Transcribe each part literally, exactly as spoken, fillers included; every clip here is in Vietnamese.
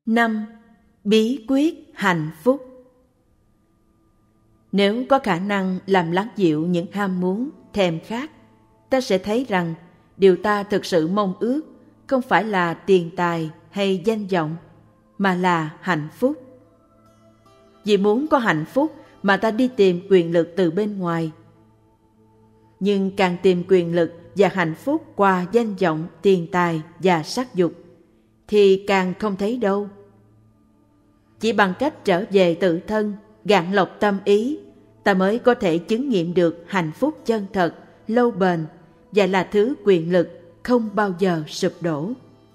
năm. Bí quyết hạnh phúc. Nếu có khả năng làm lắng dịu những ham muốn, thèm khát, ta sẽ thấy rằng điều ta thực sự mong ước không phải là tiền tài hay danh vọng, mà là hạnh phúc. Vì muốn có hạnh phúc mà ta đi tìm quyền lực từ bên ngoài. Nhưng càng tìm quyền lực và hạnh phúc qua danh vọng, tiền tài và sắc dục, thì càng không thấy đâu. Chỉ bằng cách trở về tự thân, gạn lọc tâm ý, ta mới có thể chứng nghiệm được hạnh phúc chân thật, lâu bền và là thứ quyền lực không bao giờ sụp đổ.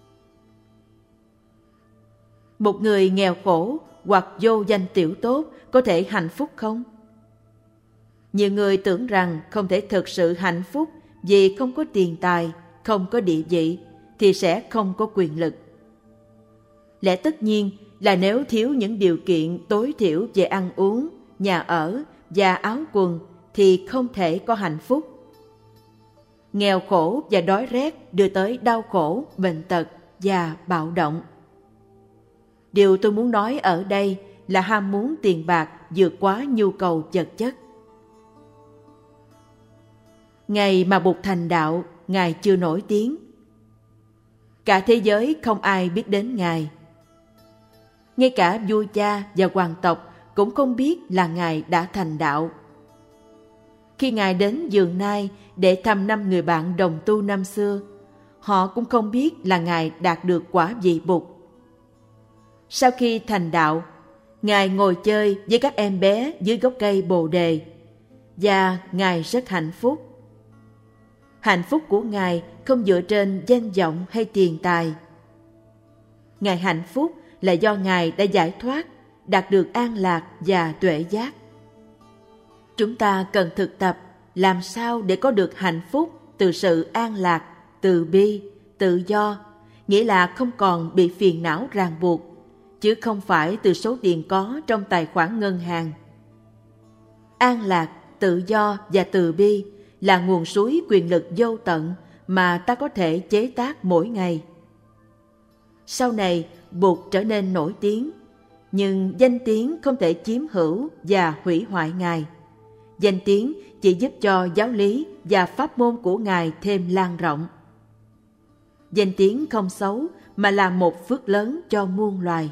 Một người nghèo khổ hoặc vô danh tiểu tốt có thể hạnh phúc không? Nhiều người tưởng rằng không thể thực sự hạnh phúc vì không có tiền tài, không có địa vị thì sẽ không có quyền lực. Lẽ tất nhiên là nếu thiếu những điều kiện tối thiểu về ăn uống, nhà ở và áo quần thì không thể có hạnh phúc. Nghèo khổ và đói rét đưa tới đau khổ, bệnh tật và bạo động. Điều tôi muốn nói ở đây là ham muốn tiền bạc vượt quá nhu cầu vật chất. Ngày mà Bụt thành đạo, Ngài chưa nổi tiếng. Cả thế giới không ai biết đến Ngài. Ngay cả vua cha và hoàng tộc cũng không biết là Ngài đã thành đạo. Khi Ngài đến Vườn Nai để thăm năm người bạn đồng tu năm xưa, họ cũng không biết là Ngài đạt được quả vị Bụt. Sau khi thành đạo, Ngài ngồi chơi với các em bé dưới gốc cây Bồ Đề, và Ngài rất hạnh phúc. Hạnh phúc của Ngài không dựa trên danh vọng hay tiền tài. Ngài hạnh phúc là do Ngài đã giải thoát, đạt được an lạc và tuệ giác. Chúng ta cần thực tập làm sao để có được hạnh phúc từ sự an lạc, từ bi, tự do, nghĩa là không còn bị phiền não ràng buộc, chứ không phải từ số tiền có trong tài khoản ngân hàng. An lạc, tự do và từ bi là nguồn suối quyền lực vô tận mà ta có thể chế tác mỗi ngày. Sau này, Bụt trở nên nổi tiếng, nhưng danh tiếng không thể chiếm hữu và hủy hoại Ngài. Danh tiếng chỉ giúp cho giáo lý và pháp môn của Ngài thêm lan rộng. Danh tiếng không xấu mà là một phước lớn cho muôn loài.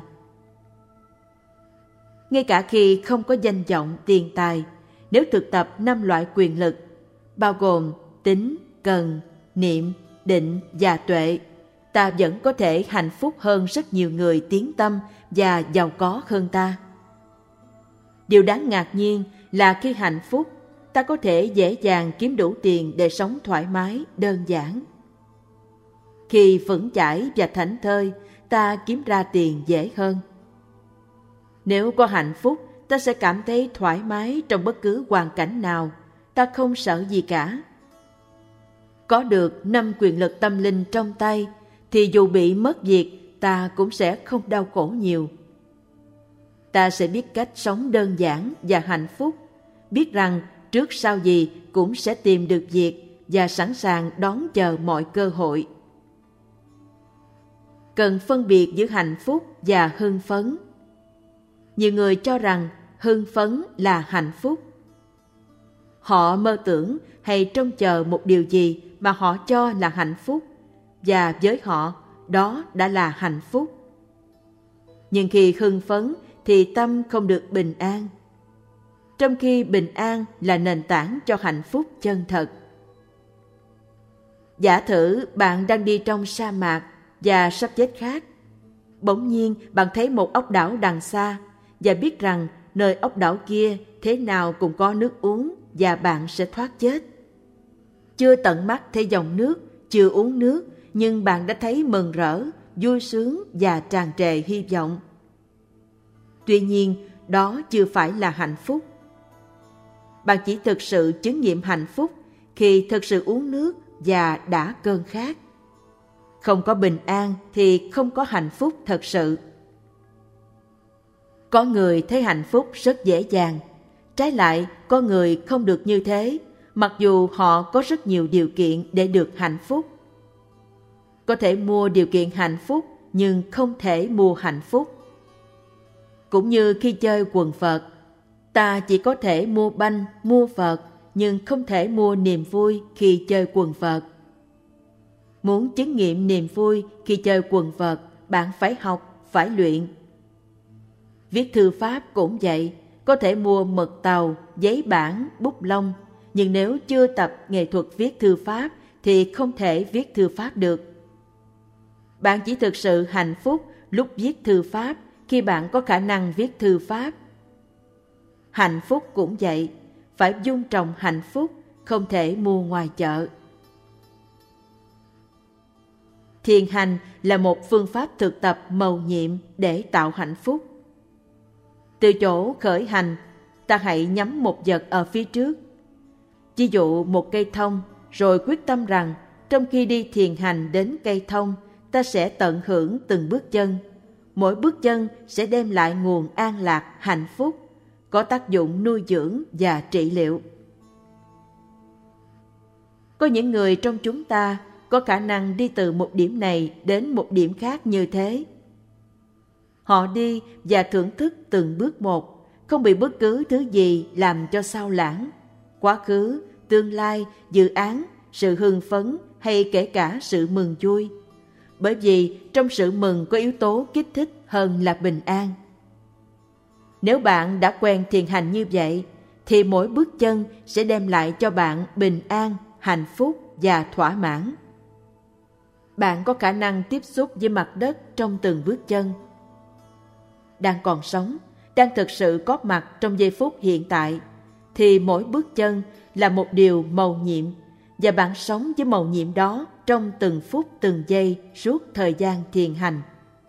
Ngay cả khi không có danh vọng, tiền tài, nếu thực tập năm loại quyền lực, bao gồm tín, cần, niệm, định và tuệ, ta vẫn có thể hạnh phúc hơn rất nhiều người tiến tâm và giàu có hơn ta. Điều đáng ngạc nhiên là khi hạnh phúc, ta có thể dễ dàng kiếm đủ tiền để sống thoải mái, đơn giản. Khi vững chãi và thảnh thơi, ta kiếm ra tiền dễ hơn. Nếu có hạnh phúc, ta sẽ cảm thấy thoải mái trong bất cứ hoàn cảnh nào, ta không sợ gì cả. Có được năm quyền lực tâm linh trong tay, thì dù bị mất việc, ta cũng sẽ không đau khổ nhiều. Ta sẽ biết cách sống đơn giản và hạnh phúc, biết rằng trước sau gì cũng sẽ tìm được việc và sẵn sàng đón chờ mọi cơ hội. Cần phân biệt giữa hạnh phúc và hưng phấn. Nhiều người cho rằng hưng phấn là hạnh phúc. Họ mơ tưởng hay trông chờ một điều gì mà họ cho là hạnh phúc, và với họ, đó đã là hạnh phúc. Nhưng khi hưng phấn thì tâm không được bình an, trong khi bình an là nền tảng cho hạnh phúc chân thật. Giả thử bạn đang đi trong sa mạc và sắp chết khát. Bỗng nhiên bạn thấy một ốc đảo đằng xa và biết rằng nơi ốc đảo kia thế nào cũng có nước uống và bạn sẽ thoát chết. Chưa tận mắt thấy dòng nước, chưa uống nước, nhưng bạn đã thấy mừng rỡ, vui sướng và tràn trề hy vọng. Tuy nhiên, đó chưa phải là hạnh phúc. Bạn chỉ thực sự chứng nghiệm hạnh phúc khi thực sự uống nước và đã cơn khát. Không có bình an thì không có hạnh phúc thật sự. Có người thấy hạnh phúc rất dễ dàng, trái lại có người không được như thế, mặc dù họ có rất nhiều điều kiện để được hạnh phúc. Có thể mua điều kiện hạnh phúc nhưng không thể mua hạnh phúc. Cũng như khi chơi quần vợt, ta chỉ có thể mua banh, mua vợt, nhưng không thể mua niềm vui khi chơi quần vợt. Muốn chứng nghiệm niềm vui khi chơi quần vợt, bạn phải học, phải luyện. Viết thư pháp cũng vậy, có thể mua mực tàu, giấy bản, bút lông, nhưng nếu chưa tập nghệ thuật viết thư pháp thì không thể viết thư pháp được. Bạn chỉ thực sự hạnh phúc lúc viết thư pháp khi bạn có khả năng viết thư pháp. Hạnh phúc cũng vậy, phải dung trồng hạnh phúc, không thể mua ngoài chợ. Thiền hành là một phương pháp thực tập mầu nhiệm để tạo hạnh phúc. Từ chỗ khởi hành, ta hãy nhắm một vật ở phía trước. Ví dụ một cây thông, rồi quyết tâm rằng trong khi đi thiền hành đến cây thông, ta sẽ tận hưởng từng bước chân. Mỗi bước chân sẽ đem lại nguồn an lạc, hạnh phúc, có tác dụng nuôi dưỡng và trị liệu. Có những người trong chúng ta có khả năng đi từ một điểm này đến một điểm khác như thế. Họ đi và thưởng thức từng bước một, không bị bất cứ thứ gì làm cho sao lãng. Quá khứ, tương lai, dự án, sự hưng phấn hay kể cả sự mừng vui. Bởi vì trong sự mừng có yếu tố kích thích hơn là bình an. Nếu bạn đã quen thiền hành như vậy, thì mỗi bước chân sẽ đem lại cho bạn bình an, hạnh phúc và thỏa mãn. Bạn có khả năng tiếp xúc với mặt đất trong từng bước chân. Đang còn sống, đang thực sự có mặt trong giây phút hiện tại, thì mỗi bước chân là một điều mầu nhiệm, và bạn sống với mầu nhiệm đó trong từng phút từng giây suốt thời gian thiền hành.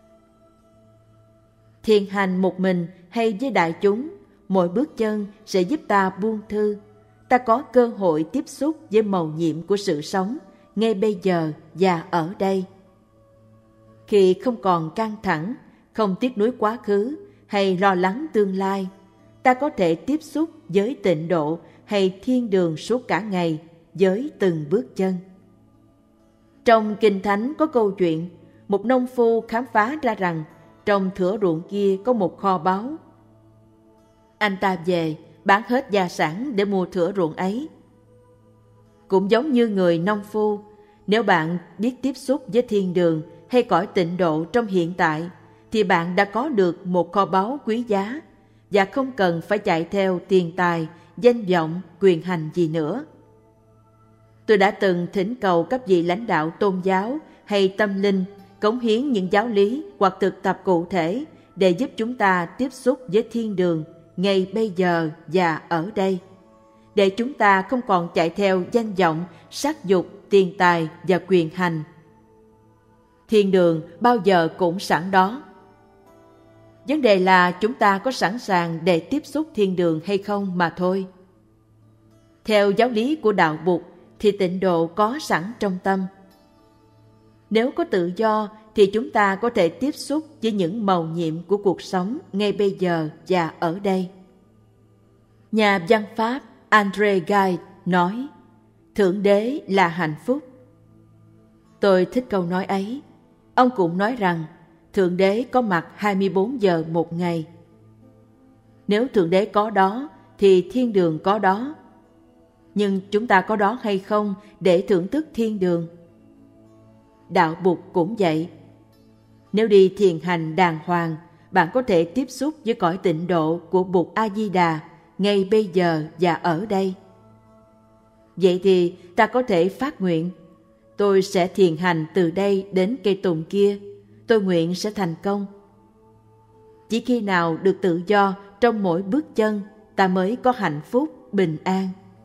Thiền hành một mình hay với đại chúng, mỗi bước chân sẽ giúp ta buông thư. Ta có cơ hội tiếp xúc với mầu nhiệm của sự sống ngay bây giờ và ở đây. Khi không còn căng thẳng, không tiếc nuối quá khứ hay lo lắng tương lai, ta có thể tiếp xúc với tịnh độ hay thiên đường suốt cả ngày với từng bước chân. Trong Kinh Thánh có câu chuyện, một nông phu khám phá ra rằng trong thửa ruộng kia có một kho báu. Anh ta về, bán hết gia sản để mua thửa ruộng ấy. Cũng giống như người nông phu, nếu bạn biết tiếp xúc với thiên đường hay cõi tịnh độ trong hiện tại, thì bạn đã có được một kho báu quý giá và không cần phải chạy theo tiền tài, danh vọng, quyền hành gì nữa. Tôi đã từng thỉnh cầu các vị lãnh đạo tôn giáo hay tâm linh cống hiến những giáo lý hoặc thực tập cụ thể để giúp chúng ta tiếp xúc với thiên đường ngay bây giờ và ở đây, để chúng ta không còn chạy theo danh vọng, sắc dục, tiền tài và quyền hành. Thiên đường bao giờ cũng sẵn đó. Vấn đề là chúng ta có sẵn sàng để tiếp xúc thiên đường hay không mà thôi. Theo giáo lý của đạo Bụt thì tịnh độ có sẵn trong tâm. Nếu có tự do thì chúng ta có thể tiếp xúc với những mầu nhiệm của cuộc sống ngay bây giờ và ở đây. Nhà văn Pháp André Gide nói, Thượng Đế là hạnh phúc. Tôi thích câu nói ấy. Ông cũng nói rằng Thượng Đế có mặt hai mươi bốn giờ một ngày. Nếu Thượng Đế có đó thì thiên đường có đó. Nhưng chúng ta có đó hay không để thưởng thức thiên đường? Đạo Bụt cũng vậy. Nếu đi thiền hành đàng hoàng, bạn có thể tiếp xúc với cõi tịnh độ của Bụt A-di-đà ngay bây giờ và ở đây. Vậy thì ta có thể phát nguyện, tôi sẽ thiền hành từ đây đến cây tùng kia, tôi nguyện sẽ thành công. Chỉ khi nào được tự do trong mỗi bước chân, ta mới có hạnh phúc, bình an.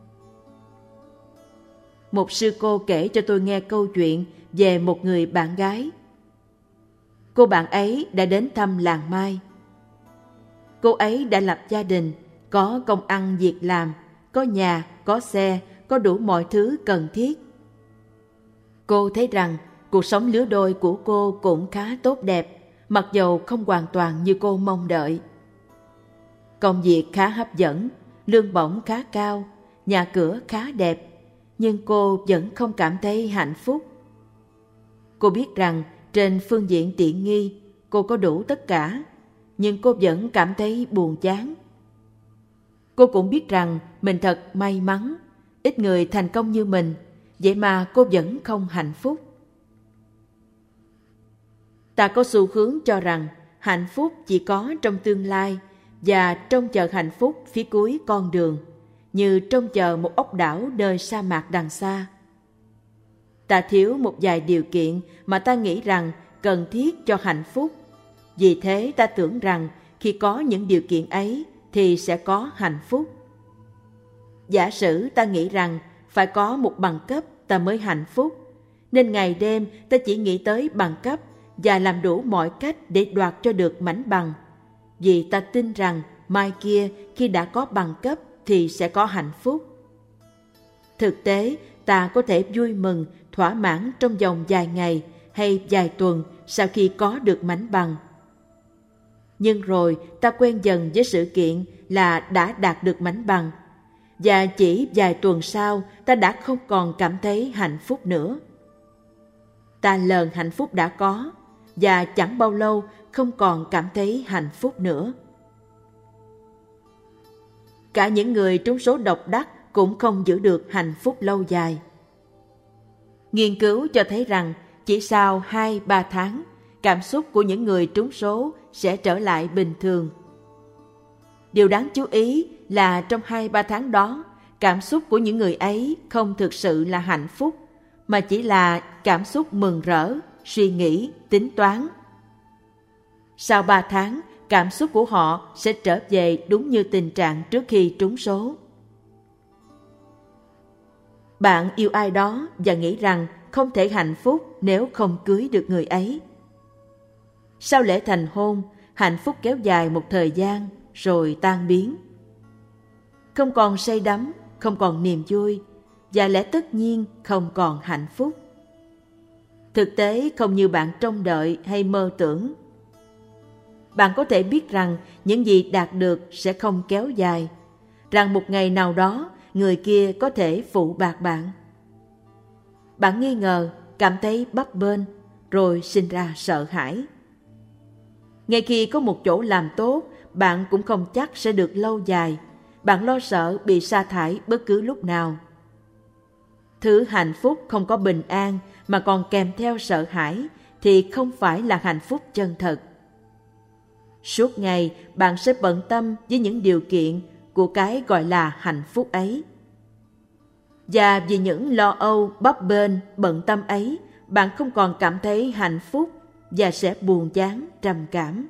Một sư cô kể cho tôi nghe câu chuyện về một người bạn gái. Cô bạn ấy đã đến thăm làng Mai. Cô ấy đã lập gia đình, có công ăn việc làm, có nhà, có xe, có đủ mọi thứ cần thiết. Cô thấy rằng cuộc sống lứa đôi của cô cũng khá tốt đẹp, mặc dầu không hoàn toàn như cô mong đợi. Công việc khá hấp dẫn, lương bổng khá cao, nhà cửa khá đẹp, nhưng cô vẫn không cảm thấy hạnh phúc. Cô biết rằng trên phương diện tiện nghi, cô có đủ tất cả, nhưng cô vẫn cảm thấy buồn chán. Cô cũng biết rằng mình thật may mắn, ít người thành công như mình, vậy mà cô vẫn không hạnh phúc. Ta có xu hướng cho rằng hạnh phúc chỉ có trong tương lai và trông chờ hạnh phúc phía cuối con đường, như trông chờ một ốc đảo nơi sa mạc đằng xa. Ta thiếu một vài điều kiện mà ta nghĩ rằng cần thiết cho hạnh phúc. Vì thế ta tưởng rằng khi có những điều kiện ấy thì sẽ có hạnh phúc. Giả sử ta nghĩ rằng phải có một bằng cấp ta mới hạnh phúc, nên ngày đêm ta chỉ nghĩ tới bằng cấp và làm đủ mọi cách để đoạt cho được mảnh bằng. Vì ta tin rằng mai kia khi đã có bằng cấp thì sẽ có hạnh phúc. Thực tế, ta có thể vui mừng, thỏa mãn trong vòng vài ngày hay vài tuần sau khi có được mảnh bằng. Nhưng rồi ta quen dần với sự kiện là đã đạt được mảnh bằng, và chỉ vài tuần sau ta đã không còn cảm thấy hạnh phúc nữa. Ta lờn hạnh phúc đã có, và chẳng bao lâu không còn cảm thấy hạnh phúc nữa. Cả những người trúng số độc đắc cũng không giữ được hạnh phúc lâu dài. Nghiên cứu cho thấy rằng chỉ sau hai ba tháng, cảm xúc của những người trúng số sẽ trở lại bình thường. Điều đáng chú ý là trong hai ba tháng đó, cảm xúc của những người ấy không thực sự là hạnh phúc, mà chỉ là cảm xúc mừng rỡ, suy nghĩ, tính toán. Sau ba tháng, cảm xúc của họ sẽ trở về đúng như tình trạng trước khi trúng số. Bạn yêu ai đó và nghĩ rằng không thể hạnh phúc nếu không cưới được người ấy. Sau lễ thành hôn, hạnh phúc kéo dài một thời gian rồi tan biến. Không còn say đắm, không còn niềm vui, và lẽ tất nhiên không còn hạnh phúc. Thực tế không như bạn trông đợi hay mơ tưởng. Bạn có thể biết rằng những gì đạt được sẽ không kéo dài, rằng một ngày nào đó người kia có thể phụ bạc bạn. Bạn nghi ngờ, cảm thấy bấp bênh, rồi sinh ra sợ hãi. Ngay khi có một chỗ làm tốt, bạn cũng không chắc sẽ được lâu dài. Bạn lo sợ bị sa thải bất cứ lúc nào. Thứ hạnh phúc không có bình an mà còn kèm theo sợ hãi thì không phải là hạnh phúc chân thật. Suốt ngày bạn sẽ bận tâm với những điều kiện của cái gọi là hạnh phúc ấy. Và vì những lo âu, bấp bênh, bận tâm ấy, bạn không còn cảm thấy hạnh phúc và sẽ buồn chán, trầm cảm.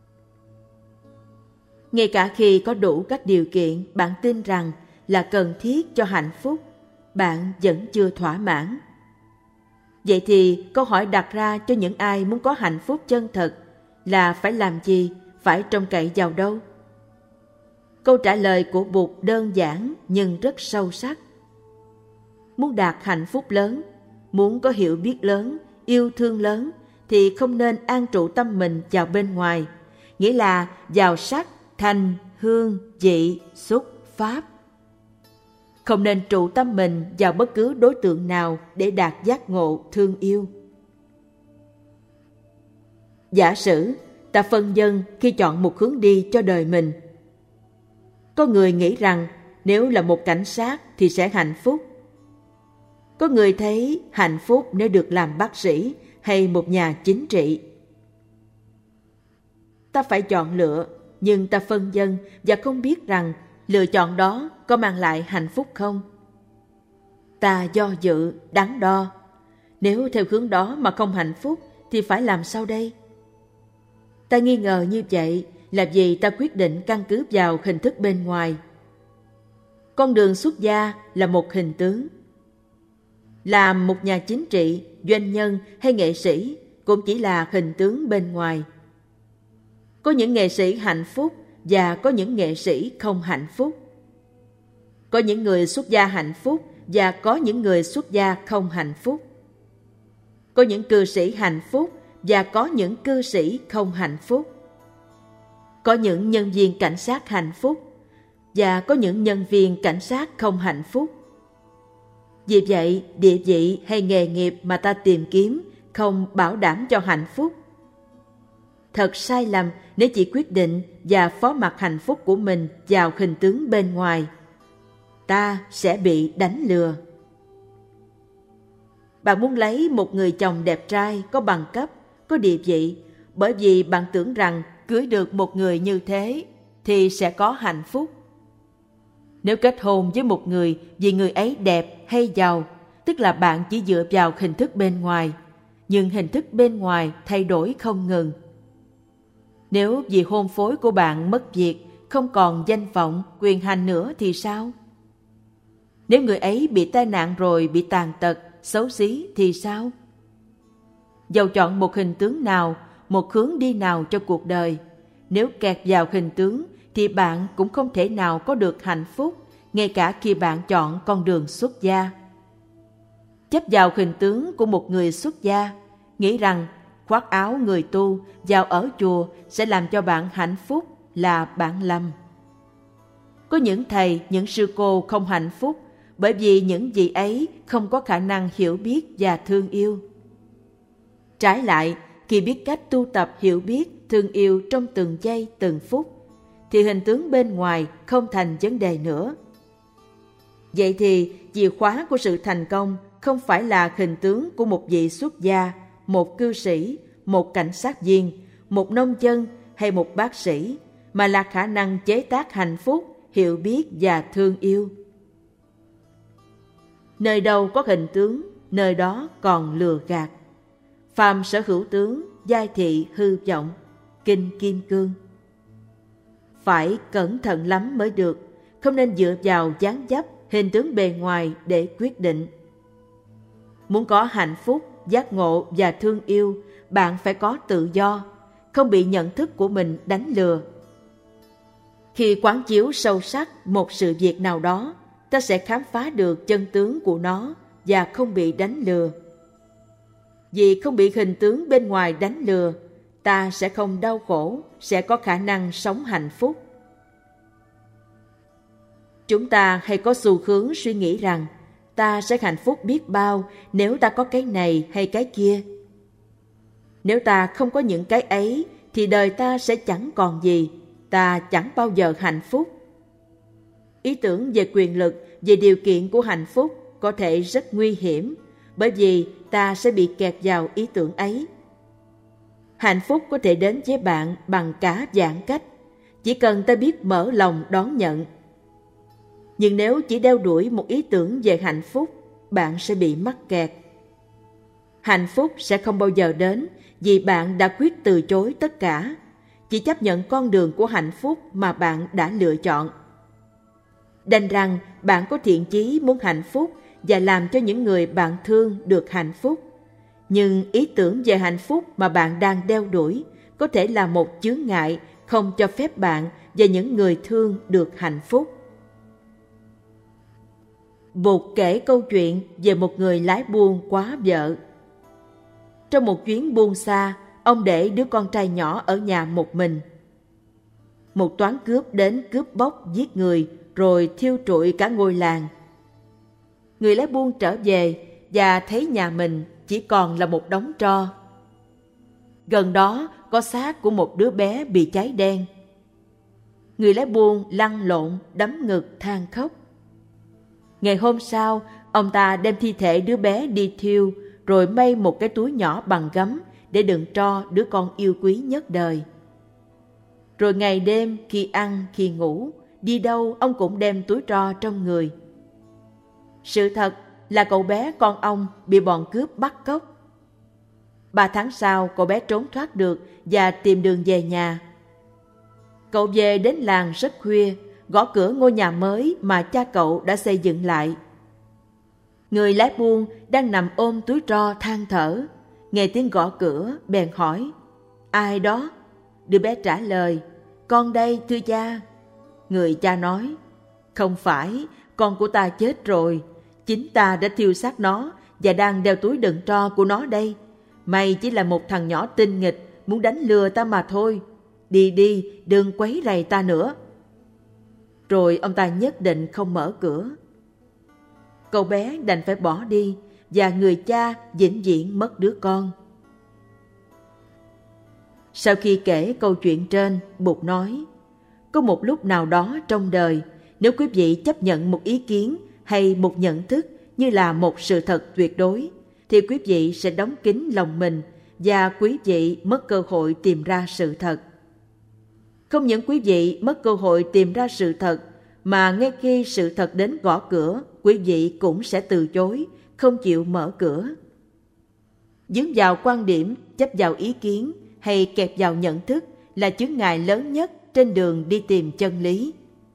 Ngay cả khi có đủ các điều kiện bạn tin rằng là cần thiết cho hạnh phúc, bạn vẫn chưa thỏa mãn. Vậy thì câu hỏi đặt ra cho những ai muốn có hạnh phúc chân thật là phải làm gì, phải trông cậy vào đâu? Câu trả lời của Bụt đơn giản nhưng rất sâu sắc. Muốn đạt hạnh phúc lớn, muốn có hiểu biết lớn, yêu thương lớn thì không nên an trụ tâm mình vào bên ngoài, nghĩa là vào sắc, thanh, hương, vị, xúc, pháp. Không nên trụ tâm mình vào bất cứ đối tượng nào để đạt giác ngộ thương yêu. Giả sử ta phân vân khi chọn một hướng đi cho đời mình. Có người nghĩ rằng nếu là một cảnh sát thì sẽ hạnh phúc. Có người thấy hạnh phúc nếu được làm bác sĩ hay một nhà chính trị. Ta phải chọn lựa, nhưng ta phân vân và không biết rằng lựa chọn đó có mang lại hạnh phúc không. Ta do dự, đắn đo. Nếu theo hướng đó mà không hạnh phúc thì phải làm sao đây? Ta nghi ngờ như vậy là vì ta quyết định căn cứ vào hình thức bên ngoài. Con đường xuất gia là một hình tướng. Làm một nhà chính trị, doanh nhân hay nghệ sĩ cũng chỉ là hình tướng bên ngoài. Có những nghệ sĩ hạnh phúc và có những nghệ sĩ không hạnh phúc. Có những người xuất gia hạnh phúc và có những người xuất gia không hạnh phúc. Có những cư sĩ hạnh phúc và có những cư sĩ không hạnh phúc. Có những nhân viên cảnh sát hạnh phúc và có những nhân viên cảnh sát không hạnh phúc. Vì vậy, địa vị hay nghề nghiệp mà ta tìm kiếm không bảo đảm cho hạnh phúc. Thật sai lầm nếu chỉ quyết định và phó mặc hạnh phúc của mình vào hình tướng bên ngoài. Ta sẽ bị đánh lừa. Bạn muốn lấy một người chồng đẹp trai, có bằng cấp, có địa vị, bởi vì bạn tưởng rằng cưới được một người như thế thì sẽ có hạnh phúc. Nếu kết hôn với một người vì người ấy đẹp hay giàu, tức là bạn chỉ dựa vào hình thức bên ngoài, nhưng hình thức bên ngoài thay đổi không ngừng. Nếu vì hôn phối của bạn mất việc, không còn danh vọng, quyền hành nữa thì sao? Nếu người ấy bị tai nạn rồi bị tàn tật, xấu xí thì sao? Dầu chọn một hình tướng nào, một hướng đi nào cho cuộc đời, nếu kẹt vào hình tướng thì bạn cũng không thể nào có được hạnh phúc, ngay cả khi bạn chọn con đường xuất gia. Chấp vào hình tướng của một người xuất gia, nghĩ rằng khoác áo người tu vào ở chùa sẽ làm cho bạn hạnh phúc là bạn lầm. Có những thầy, những sư cô không hạnh phúc bởi vì những vị ấy không có khả năng hiểu biết và thương yêu. Trái lại, khi biết cách tu tập hiểu biết, thương yêu trong từng giây, từng phút, thì hình tướng bên ngoài không thành vấn đề nữa. Vậy thì chìa khóa của sự thành công không phải là hình tướng của một vị xuất gia, một cư sĩ, một cảnh sát viên, một nông dân hay một bác sĩ, mà là khả năng chế tác hạnh phúc, hiểu biết và thương yêu. Nơi đâu có hình tướng, nơi đó còn lừa gạt. Phàm sở hữu tướng, giai thị hư vọng. Kinh Kim Cương. Phải cẩn thận lắm mới được, không nên dựa vào dáng dấp, hình tướng bề ngoài để quyết định. Muốn có hạnh phúc, giác ngộ và thương yêu, bạn phải có tự do, không bị nhận thức của mình đánh lừa. Khi quán chiếu sâu sắc một sự việc nào đó, ta sẽ khám phá được chân tướng của nó và không bị đánh lừa. Vì không bị hình tướng bên ngoài đánh lừa, ta sẽ không đau khổ, sẽ có khả năng sống hạnh phúc. Chúng ta hay có xu hướng suy nghĩ rằng ta sẽ hạnh phúc biết bao nếu ta có cái này hay cái kia. Nếu ta không có những cái ấy thì đời ta sẽ chẳng còn gì, ta chẳng bao giờ hạnh phúc. Ý tưởng về quyền lực, về điều kiện của hạnh phúc có thể rất nguy hiểm, bởi vì ta sẽ bị kẹt vào ý tưởng ấy. Hạnh phúc có thể đến với bạn bằng cả vạn cách, chỉ cần ta biết mở lòng đón nhận. Nhưng nếu chỉ đeo đuổi một ý tưởng về hạnh phúc, bạn sẽ bị mắc kẹt. Hạnh phúc sẽ không bao giờ đến vì bạn đã quyết từ chối tất cả, chỉ chấp nhận con đường của hạnh phúc mà bạn đã lựa chọn. Đành rằng bạn có thiện chí muốn hạnh phúc và làm cho những người bạn thương được hạnh phúc. Nhưng ý tưởng về hạnh phúc mà bạn đang đeo đuổi có thể là một chướng ngại không cho phép bạn và những người thương được hạnh phúc. Bụt kể câu chuyện về một người lái buôn quá vợ. Trong một chuyến buôn xa, ông để đứa con trai nhỏ ở nhà một mình. Một toán cướp đến cướp bóc giết người rồi thiêu trụi cả ngôi làng. Người lái buôn trở về và thấy nhà mình chỉ còn là một đống tro. Gần đó có xác của một đứa bé bị cháy đen. Người lái buôn lăn lộn, đấm ngực than khóc. Ngày hôm sau, ông ta đem thi thể đứa bé đi thiêu, rồi may một cái túi nhỏ bằng gấm để đựng tro đứa con yêu quý nhất đời. Rồi ngày đêm khi ăn, khi ngủ, đi đâu ông cũng đem túi tro trong người. Sự thật là cậu bé con ông bị bọn cướp bắt cóc. Ba tháng sau, cậu bé trốn thoát được và tìm đường về nhà. Cậu về đến làng rất khuya, gõ cửa ngôi nhà mới mà cha cậu đã xây dựng lại. Người lái buôn đang nằm ôm túi tro than thở, nghe tiếng gõ cửa bèn hỏi: "Ai đó?" Đứa bé trả lời: "Con đây thưa cha." Người cha nói: "Không phải, con của ta chết rồi. Chính ta đã thiêu xác nó và đang đeo túi đựng tro của nó đây. Mày chỉ là một thằng nhỏ tinh nghịch, muốn đánh lừa ta mà thôi. Đi đi, đừng quấy rầy ta nữa." Rồi ông ta nhất định không mở cửa. Cậu bé đành phải bỏ đi và người cha vĩnh viễn mất đứa con. Sau khi kể câu chuyện trên, Bụt nói, có một lúc nào đó trong đời, nếu quý vị chấp nhận một ý kiến hay một nhận thức như là một sự thật tuyệt đối, thì quý vị sẽ đóng kín lòng mình và quý vị mất cơ hội tìm ra sự thật. Không những quý vị mất cơ hội tìm ra sự thật, mà ngay khi sự thật đến gõ cửa, quý vị cũng sẽ từ chối, không chịu mở cửa. Dướng vào quan điểm, chấp vào ý kiến hay kẹp vào nhận thức là chướng ngại lớn nhất trên đường đi tìm chân lý.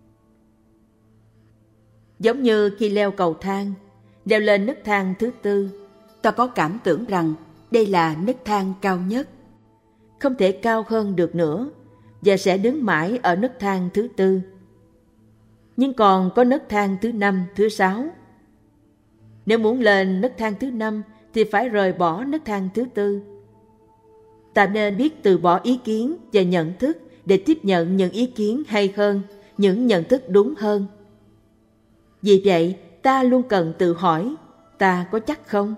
Giống như khi leo cầu thang, leo lên nấc thang thứ tư, ta có cảm tưởng rằng đây là nấc thang cao nhất, không thể cao hơn được nữa, và sẽ đứng mãi ở nấc thang thứ tư. Nhưng còn có nấc thang thứ năm, thứ sáu. Nếu muốn lên nấc thang thứ năm thì phải rời bỏ nấc thang thứ tư. Ta nên biết từ bỏ ý kiến và nhận thức để tiếp nhận những ý kiến hay hơn, những nhận thức đúng hơn. Vì vậy, ta luôn cần tự hỏi, ta có chắc không?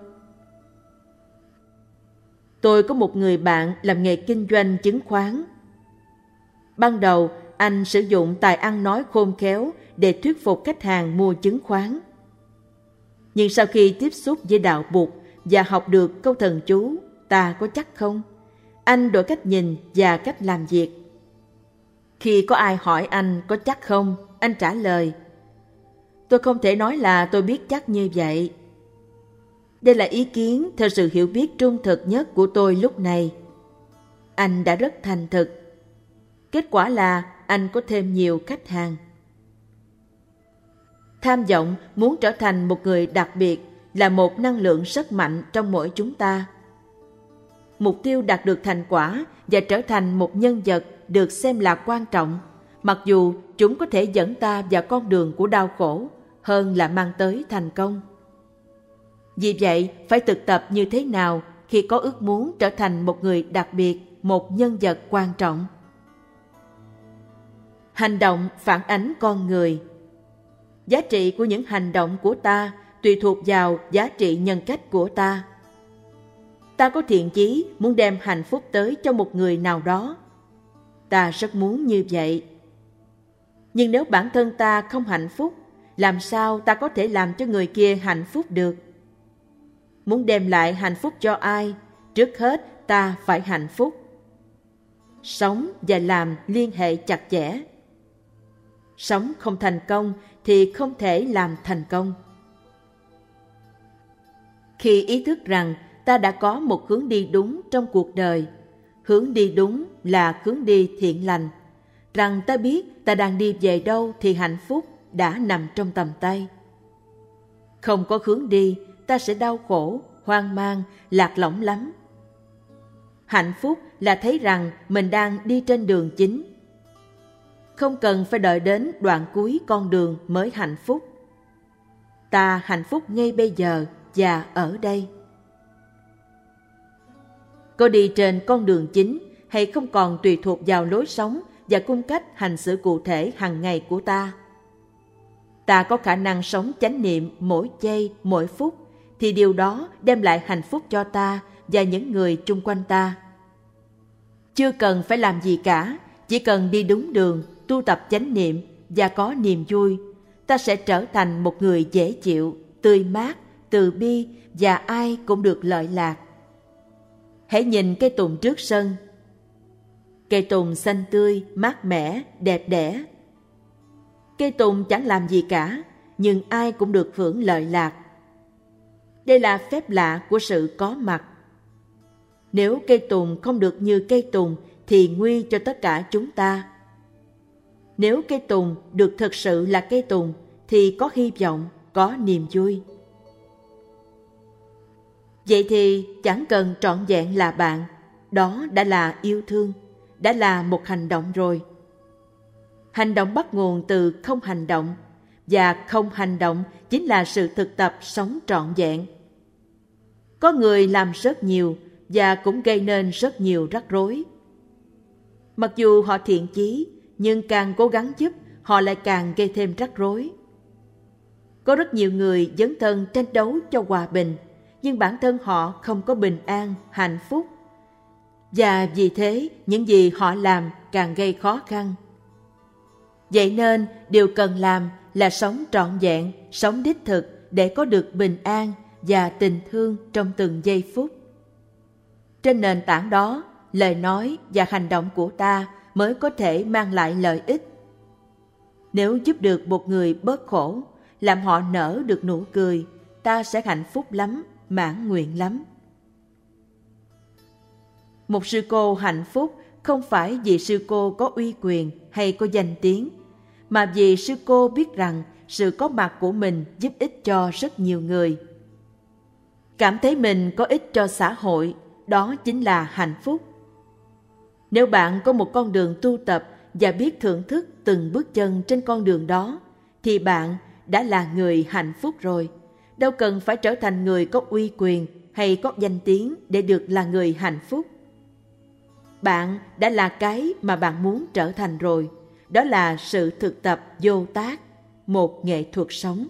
Tôi có một người bạn làm nghề kinh doanh chứng khoán. Ban đầu, anh sử dụng tài ăn nói khôn khéo để thuyết phục khách hàng mua chứng khoán. Nhưng sau khi tiếp xúc với đạo Bụt và học được câu thần chú, ta có chắc không? Anh đổi cách nhìn và cách làm việc. Khi có ai hỏi anh có chắc không, anh trả lời, tôi không thể nói là tôi biết chắc như vậy. Đây là ý kiến theo sự hiểu biết trung thực nhất của tôi lúc này. Anh đã rất thành thực. Kết quả là anh có thêm nhiều khách hàng. Tham vọng muốn trở thành một người đặc biệt là một năng lượng rất mạnh trong mỗi chúng ta. Mục tiêu đạt được thành quả và trở thành một nhân vật được xem là quan trọng, mặc dù chúng có thể dẫn ta vào con đường của đau khổ hơn là mang tới thành công. Vì vậy, phải thực tập như thế nào khi có ước muốn trở thành một người đặc biệt, một nhân vật quan trọng? Hành động phản ánh con người. Giá trị của những hành động của ta tùy thuộc vào giá trị nhân cách của ta. Ta có thiện chí muốn đem hạnh phúc tới cho một người nào đó. Ta rất muốn như vậy. Nhưng nếu bản thân ta không hạnh phúc, làm sao ta có thể làm cho người kia hạnh phúc được? Muốn đem lại hạnh phúc cho ai, trước hết ta phải hạnh phúc. Sống và làm liên hệ chặt chẽ. Sống không thành công thì không thể làm thành công. Khi ý thức rằng ta đã có một hướng đi đúng trong cuộc đời, hướng đi đúng là hướng đi thiện lành, rằng ta biết ta đang đi về đâu thì hạnh phúc đã nằm trong tầm tay. Không có hướng đi, ta sẽ đau khổ, hoang mang, lạc lõng lắm. Hạnh phúc là thấy rằng mình đang đi trên đường chính. Không cần phải đợi đến đoạn cuối con đường mới hạnh phúc. Ta hạnh phúc ngay bây giờ và ở đây. Có đi trên con đường chính hay không còn tùy thuộc vào lối sống và cung cách hành xử cụ thể hàng ngày của ta. Ta có khả năng sống chánh niệm mỗi giây, mỗi phút, thì điều đó đem lại hạnh phúc cho ta và những người chung quanh ta. Chưa cần phải làm gì cả, chỉ cần đi đúng đường, tu tập chánh niệm và có niềm vui, ta sẽ trở thành một người dễ chịu, tươi mát, từ bi và ai cũng được lợi lạc. Hãy nhìn cây tùng trước sân. Cây tùng xanh tươi, mát mẻ, đẹp đẽ. Cây tùng chẳng làm gì cả, nhưng ai cũng được hưởng lợi lạc. Đây là phép lạ của sự có mặt. Nếu cây tùng không được như cây tùng thì nguy cho tất cả chúng ta. Nếu cây tùng được thực sự là cây tùng thì có hy vọng, có niềm vui. Vậy thì chẳng cần trọn vẹn là bạn, đó đã là yêu thương, đã là một hành động rồi. Hành động bắt nguồn từ không hành động, và không hành động chính là sự thực tập sống trọn vẹn. Có người làm rất nhiều và cũng gây nên rất nhiều rắc rối. Mặc dù họ thiện chí, nhưng càng cố gắng giúp, họ lại càng gây thêm rắc rối. Có rất nhiều người dấn thân tranh đấu cho hòa bình, nhưng bản thân họ không có bình an, hạnh phúc. và vì thế những gì họ làm càng gây khó khăn. Vậy nên điều cần làm là sống trọn vẹn, sống đích thực để có được bình an và tình thương trong từng giây phút. Trên nền tảng đó, lời nói và hành động của ta mới có thể mang lại lợi ích. Nếu giúp được một người bớt khổ, làm họ nở được nụ cười, ta sẽ hạnh phúc lắm, mãn nguyện lắm. Một sư cô hạnh phúc không phải vì sư cô có uy quyền hay có danh tiếng, mà vì sư cô biết rằng sự có mặt của mình giúp ích cho rất nhiều người. Cảm thấy mình có ích cho xã hội, đó chính là hạnh phúc. Nếu bạn có một con đường tu tập và biết thưởng thức từng bước chân trên con đường đó, thì bạn đã là người hạnh phúc rồi. Đâu cần phải trở thành người có uy quyền hay có danh tiếng để được là người hạnh phúc. Bạn đã là cái mà bạn muốn trở thành rồi. Đó là sự thực tập vô tác, một nghệ thuật sống.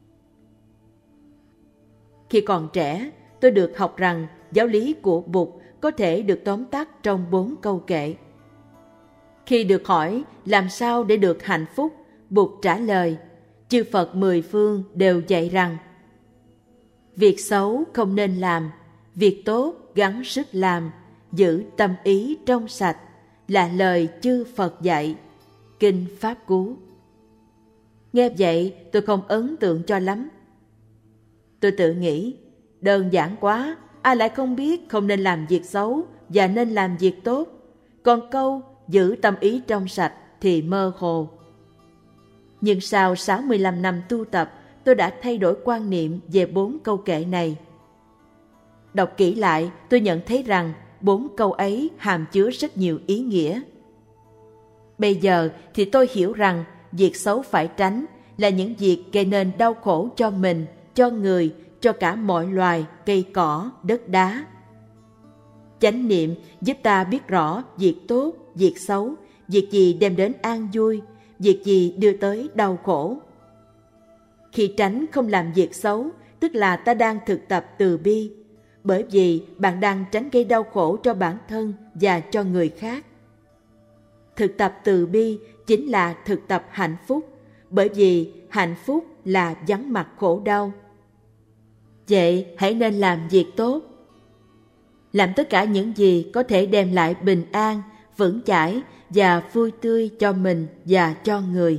Khi còn trẻ, tôi được học rằng giáo lý của Bụt có thể được tóm tắt trong bốn câu kệ. Khi được hỏi làm sao để được hạnh phúc, Bụt trả lời, chư Phật mười phương đều dạy rằng việc xấu không nên làm, việc tốt gắng sức làm, giữ tâm ý trong sạch, là lời chư Phật dạy. Kinh Pháp Cú. Nghe vậy tôi không ấn tượng cho lắm. Tôi tự nghĩ, đơn giản quá, ai lại không biết không nên làm việc xấu và nên làm việc tốt. Còn câu giữ tâm ý trong sạch thì mơ hồ. Nhưng sau sáu mươi lăm năm tu tập, tôi đã thay đổi quan niệm về bốn câu kệ này. Đọc kỹ lại, tôi nhận thấy rằng bốn câu ấy hàm chứa rất nhiều ý nghĩa. Bây giờ thì tôi hiểu rằng việc xấu phải tránh là những việc gây nên đau khổ cho mình, cho người, cho cả mọi loài, cây cỏ, đất đá. Chánh niệm giúp ta biết rõ việc tốt, việc xấu, việc gì đem đến an vui, việc gì đưa tới đau khổ. Khi tránh không làm việc xấu, tức là ta đang thực tập từ bi, bởi vì bạn đang tránh gây đau khổ cho bản thân và cho người khác. Thực tập từ bi chính là thực tập hạnh phúc, bởi vì hạnh phúc là vắng mặt khổ đau. Vậy hãy nên làm việc tốt. Làm tất cả những gì có thể đem lại bình an, vững chãi và vui tươi cho mình và cho người.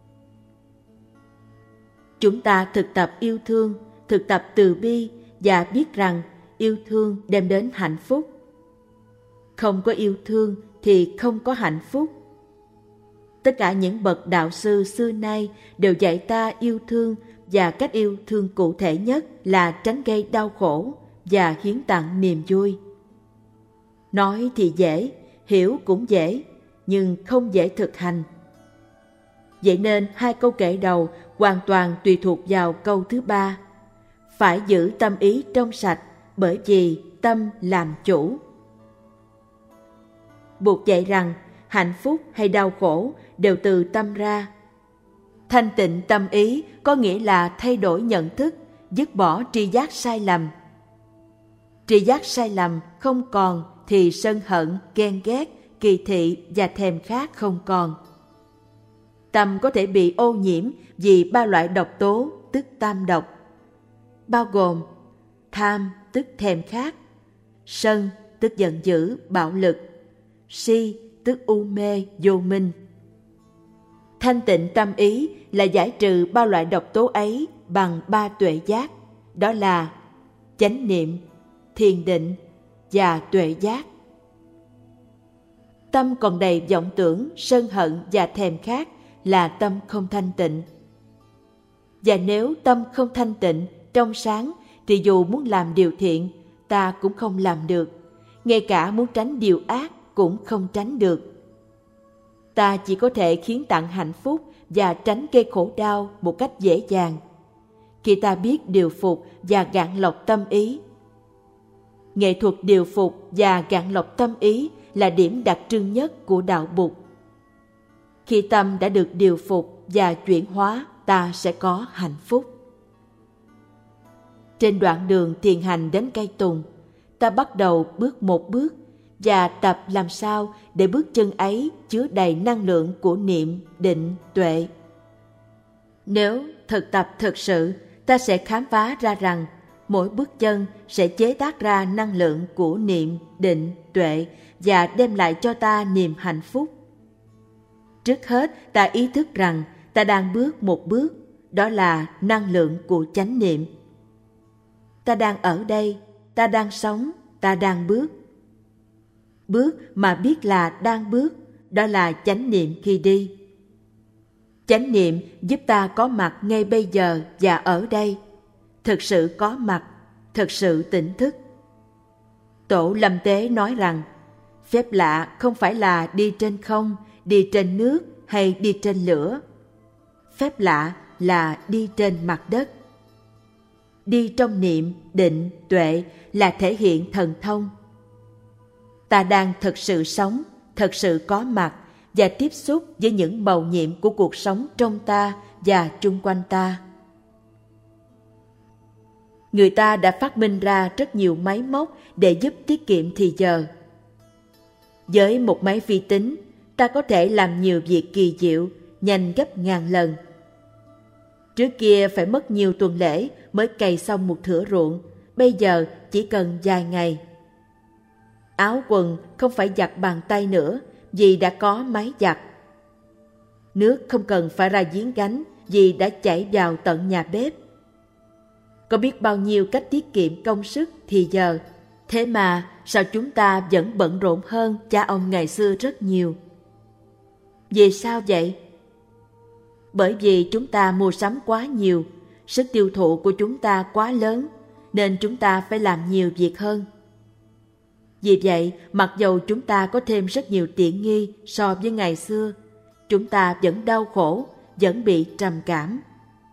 Chúng ta thực tập yêu thương, thực tập từ bi và biết rằng yêu thương đem đến hạnh phúc. Không có yêu thương thì không có hạnh phúc. Tất cả những bậc đạo sư xưa nay đều dạy ta yêu thương, và cách yêu thương cụ thể nhất là tránh gây đau khổ và hiến tặng niềm vui. Nói thì dễ, hiểu cũng dễ, nhưng không dễ thực hành. Vậy nên hai câu kệ đầu hoàn toàn tùy thuộc vào câu thứ ba. Phải giữ tâm ý trong sạch, bởi vì tâm làm chủ. Bụt dạy rằng hạnh phúc hay đau khổ đều từ tâm ra. Thanh tịnh tâm ý có nghĩa là thay đổi nhận thức, dứt bỏ tri giác sai lầm. Tri giác sai lầm không còn thì sân hận, ghen ghét, kỳ thị và thèm khát không còn. Tâm có thể bị ô nhiễm vì ba loại độc tố, tức tam độc, bao gồm tham, tức thèm khát, sân, tức giận dữ, bạo lực, si, tức u mê, vô minh. Thanh tịnh tâm ý là giải trừ ba loại độc tố ấy bằng ba tuệ giác, đó là chánh niệm, thiền định và tuệ giác. Tâm còn đầy vọng tưởng, sân hận và thèm khát là tâm không thanh tịnh. Và nếu tâm không thanh tịnh, trong sáng, thì dù muốn làm điều thiện, ta cũng không làm được. Ngay cả muốn tránh điều ác cũng không tránh được. Ta chỉ có thể khiến tặng hạnh phúc và tránh gây khổ đau một cách dễ dàng khi ta biết điều phục và gạn lọc tâm ý. Nghệ thuật điều phục và gạn lọc tâm ý là điểm đặc trưng nhất của đạo Bụt. Khi tâm đã được điều phục và chuyển hóa, ta sẽ có hạnh phúc. Trên đoạn đường thiền hành đến cây tùng, ta bắt đầu bước một bước và tập làm sao để bước chân ấy chứa đầy năng lượng của niệm, định, tuệ. Nếu thực tập thực sự, ta sẽ khám phá ra rằng mỗi bước chân sẽ chế tác ra năng lượng của niệm, định, tuệ và đem lại cho ta niềm hạnh phúc. Trước hết, ta ý thức rằng ta đang bước một bước, đó là năng lượng của chánh niệm. Ta đang ở đây, ta đang sống, ta đang bước. Bước mà biết là đang bước, đó là chánh niệm khi đi. Chánh niệm giúp ta có mặt ngay bây giờ và ở đây, thực sự có mặt, thực sự tỉnh thức. Tổ Lâm Tế nói rằng, phép lạ không phải là đi trên không, đi trên nước hay đi trên lửa. Phép lạ là đi trên mặt đất. Đi trong niệm, định, tuệ là thể hiện thần thông. Ta đang thực sự sống, thực sự có mặt và tiếp xúc với những mầu nhiệm của cuộc sống trong ta và chung quanh ta. Người ta đã phát minh ra rất nhiều máy móc để giúp tiết kiệm thì giờ. Với một máy vi tính, ta có thể làm nhiều việc kỳ diệu, nhanh gấp ngàn lần. Trước kia phải mất nhiều tuần lễ mới cày xong một thửa ruộng, bây giờ chỉ cần vài ngày. Áo quần không phải giặt bằng tay nữa vì đã có máy giặt. Nước không cần phải ra giếng gánh vì đã chảy vào tận nhà bếp. Có biết bao nhiêu cách tiết kiệm công sức thì giờ, thế mà sao chúng ta vẫn bận rộn hơn cha ông ngày xưa rất nhiều? Vì sao vậy? Bởi vì chúng ta mua sắm quá nhiều, sức tiêu thụ của chúng ta quá lớn, nên chúng ta phải làm nhiều việc hơn. Vì vậy, mặc dầu chúng ta có thêm rất nhiều tiện nghi so với ngày xưa, chúng ta vẫn đau khổ, vẫn bị trầm cảm.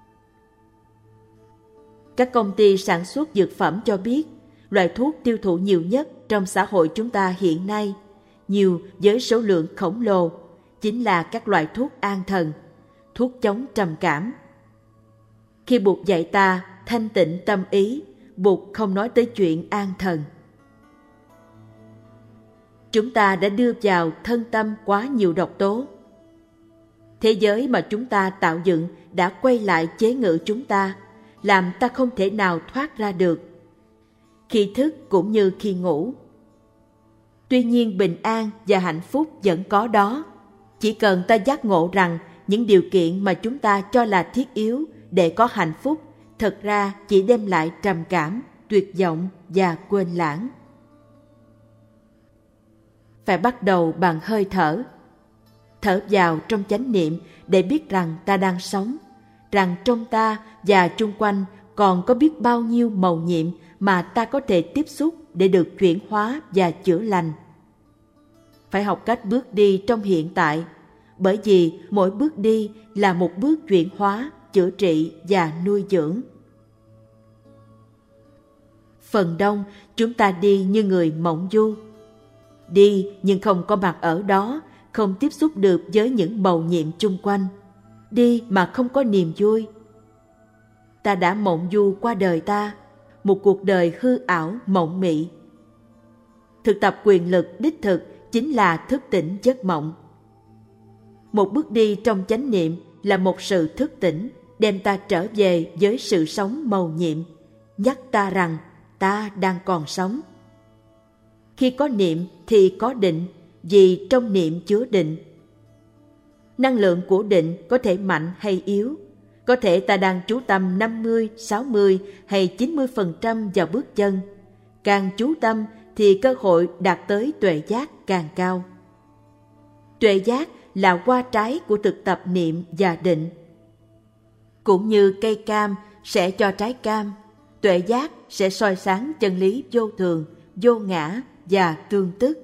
Các công ty sản xuất dược phẩm cho biết, loại thuốc tiêu thụ nhiều nhất trong xã hội chúng ta hiện nay, nhiều với số lượng khổng lồ, chính là các loại thuốc an thần, thuốc chống trầm cảm. Khi Bụt dạy ta thanh tịnh tâm ý, Bụt không nói tới chuyện an thần. Chúng ta đã đưa vào thân tâm quá nhiều độc tố. Thế giới mà chúng ta tạo dựng đã quay lại chế ngự chúng ta, làm ta không thể nào thoát ra được, khi thức cũng như khi ngủ. Tuy nhiên bình an và hạnh phúc vẫn có đó, chỉ cần ta giác ngộ rằng những điều kiện mà chúng ta cho là thiết yếu để có hạnh phúc thật ra chỉ đem lại trầm cảm, tuyệt vọng và quên lãng. Phải bắt đầu bằng hơi thở. Thở vào trong chánh niệm để biết rằng ta đang sống, rằng trong ta và chung quanh còn có biết bao nhiêu mầu nhiệm mà ta có thể tiếp xúc để được chuyển hóa và chữa lành. Phải học cách bước đi trong hiện tại, bởi vì mỗi bước đi là một bước chuyển hóa, chữa trị và nuôi dưỡng. Phần đông chúng ta đi như người mộng du. Đi nhưng không có mặt ở đó, không tiếp xúc được với những mầu nhiệm chung quanh. Đi mà không có niềm vui. Ta đã mộng du qua đời ta, một cuộc đời hư ảo mộng mị. Thực tập quyền lực đích thực chính là thức tỉnh giấc mộng. Một bước đi trong chánh niệm là một sự thức tỉnh, đem ta trở về với sự sống mầu nhiệm, nhắc ta rằng ta đang còn sống. Khi có niệm thì có định, vì trong niệm chứa định. Năng lượng của định có thể mạnh hay yếu, có thể ta đang chú tâm năm mươi, sáu mươi hay chín mươi phần trăm vào bước chân. Càng chú tâm thì cơ hội đạt tới tuệ giác càng cao. Tuệ giác là hoa trái của thực tập niệm và định. Cũng như cây cam sẽ cho trái cam, tuệ giác sẽ soi sáng chân lý vô thường, vô ngã và tương tức.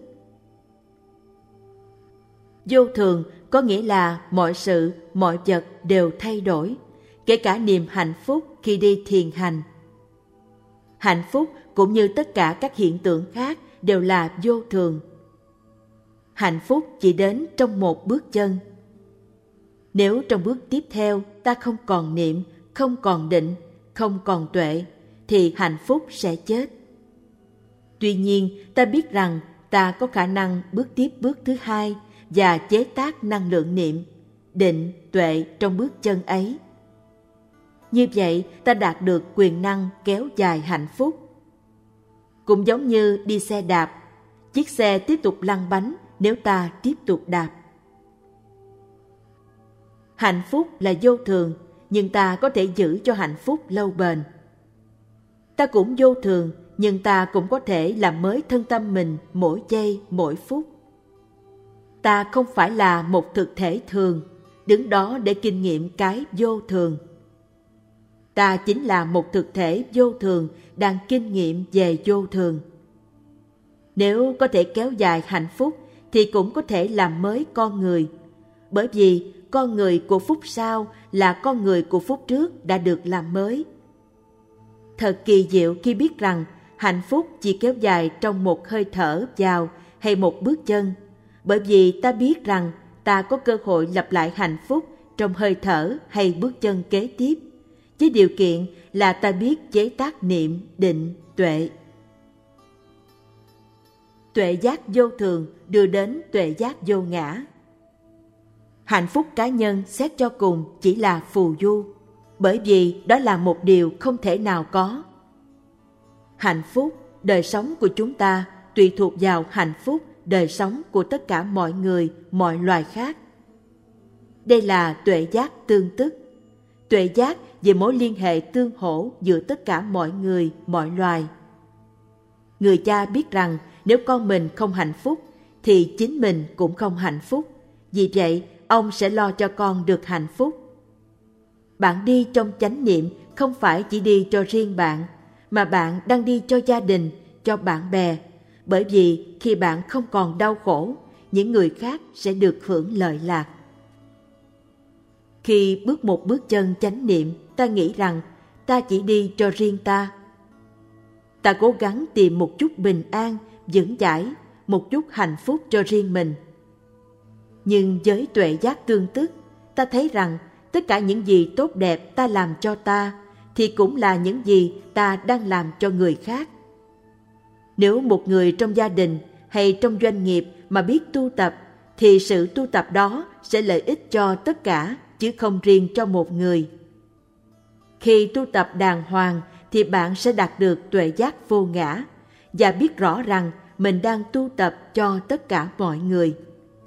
Vô thường có nghĩa là mọi sự, mọi vật đều thay đổi, kể cả niềm hạnh phúc khi đi thiền hành. Hạnh phúc cũng như tất cả các hiện tượng khác đều là vô thường. Hạnh phúc chỉ đến trong một bước chân. Nếu trong bước tiếp theo ta không còn niệm, không còn định, không còn tuệ, thì hạnh phúc sẽ chết. Tuy nhiên, ta biết rằng ta có khả năng bước tiếp bước thứ hai và chế tác năng lượng niệm, định, tuệ trong bước chân ấy. Như vậy, ta đạt được quyền năng kéo dài hạnh phúc. Cũng giống như đi xe đạp, chiếc xe tiếp tục lăn bánh nếu ta tiếp tục đạp. Hạnh phúc là vô thường, nhưng ta có thể giữ cho hạnh phúc lâu bền. Ta cũng vô thường, nhưng ta cũng có thể làm mới thân tâm mình mỗi giây, mỗi phút. Ta không phải là một thực thể thường, đứng đó để kinh nghiệm cái vô thường. Ta chính là một thực thể vô thường đang kinh nghiệm về vô thường. Nếu có thể kéo dài hạnh phúc thì cũng có thể làm mới con người, bởi vì con người của phút sau là con người của phút trước đã được làm mới. Thật kỳ diệu khi biết rằng hạnh phúc chỉ kéo dài trong một hơi thở vào hay một bước chân, bởi vì ta biết rằng ta có cơ hội lặp lại hạnh phúc trong hơi thở hay bước chân kế tiếp, với điều kiện là ta biết chế tác niệm, định, tuệ. Tuệ giác vô thường đưa đến tuệ giác vô ngã. Hạnh phúc cá nhân xét cho cùng chỉ là phù du, bởi vì đó là một điều không thể nào có. Hạnh phúc, đời sống của chúng ta tùy thuộc vào hạnh phúc, đời sống của tất cả mọi người, mọi loài khác. Đây là tuệ giác tương tức, tuệ giác về mối liên hệ tương hỗ giữa tất cả mọi người, mọi loài. Người cha biết rằng nếu con mình không hạnh phúc, thì chính mình cũng không hạnh phúc. Vì vậy, ông sẽ lo cho con được hạnh phúc. Bạn đi trong chánh niệm không phải chỉ đi cho riêng bạn, mà bạn đang đi cho gia đình, cho bạn bè. Bởi vì khi bạn không còn đau khổ, những người khác sẽ được hưởng lợi lạc. Khi bước một bước chân chánh niệm, ta nghĩ rằng ta chỉ đi cho riêng ta. Ta cố gắng tìm một chút bình an, vững chãi, một chút hạnh phúc cho riêng mình. Nhưng với tuệ giác tương tức, ta thấy rằng tất cả những gì tốt đẹp ta làm cho ta, thì cũng là những gì ta đang làm cho người khác. Nếu một người trong gia đình hay trong doanh nghiệp mà biết tu tập, thì sự tu tập đó sẽ lợi ích cho tất cả, chứ không riêng cho một người. Khi tu tập đàng hoàng, thì bạn sẽ đạt được tuệ giác vô ngã, và biết rõ rằng mình đang tu tập cho tất cả mọi người.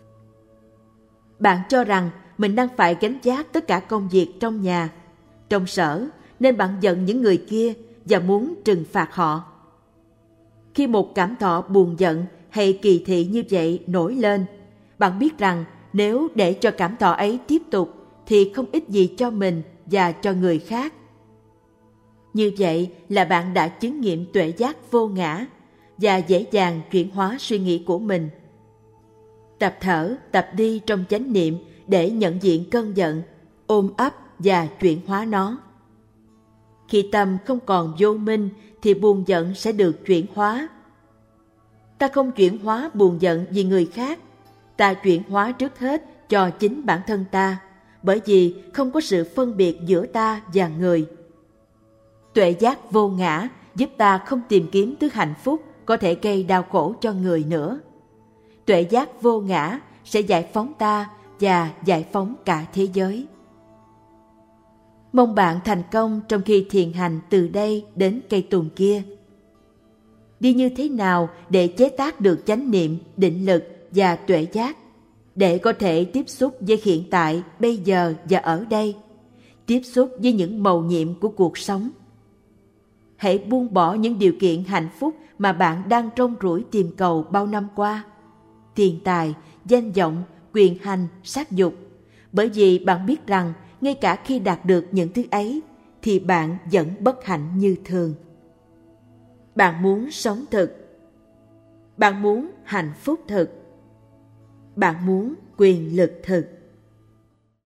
Bạn cho rằng mình đang phải gánh vác tất cả công việc trong nhà, trong sở, nên bạn giận những người kia và muốn trừng phạt họ. Khi một cảm thọ buồn giận hay kỳ thị như vậy nổi lên, bạn biết rằng nếu để cho cảm thọ ấy tiếp tục thì không ích gì cho mình và cho người khác. Như vậy là bạn đã chứng nghiệm tuệ giác vô ngã và dễ dàng chuyển hóa suy nghĩ của mình. Tập thở, tập đi trong chánh niệm để nhận diện cơn giận, ôm ấp và chuyển hóa nó. Khi tâm không còn vô minh thì buồn giận sẽ được chuyển hóa. Ta không chuyển hóa buồn giận vì người khác, ta chuyển hóa trước hết cho chính bản thân ta, bởi vì không có sự phân biệt giữa ta và người. Tuệ giác vô ngã giúp ta không tìm kiếm thứ hạnh phúc có thể gây đau khổ cho người nữa. Tuệ giác vô ngã sẽ giải phóng ta và giải phóng cả thế giới. Mong bạn thành công trong khi thiền hành từ đây đến cây tùng kia. Đi như thế nào để chế tác được chánh niệm, định lực và tuệ giác, để có thể tiếp xúc với hiện tại, bây giờ và ở đây, tiếp xúc với những mầu nhiệm của cuộc sống. Hãy buông bỏ những điều kiện hạnh phúc mà bạn đang rong ruổi tìm cầu bao năm qua. Tiền tài, danh vọng, quyền hành, sắc dục. Bởi vì bạn biết rằng ngay cả khi đạt được những thứ ấy thì bạn vẫn bất hạnh như thường. Bạn muốn sống thực. Bạn muốn hạnh phúc thực. Bạn muốn quyền lực thực.